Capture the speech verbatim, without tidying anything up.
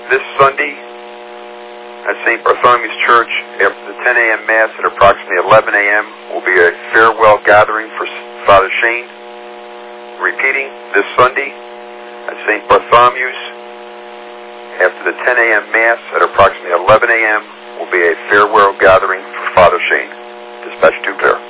this Sunday at Saint Bartholomew's Church, after the ten a.m. Mass at approximately eleven a.m., will be a farewell gathering for Father Shane. Repeating, this Sunday at Saint Bartholomew's, after the ten a.m. Mass at approximately eleven a.m., will be a farewell gathering for Father Shane. Dispatch two clear.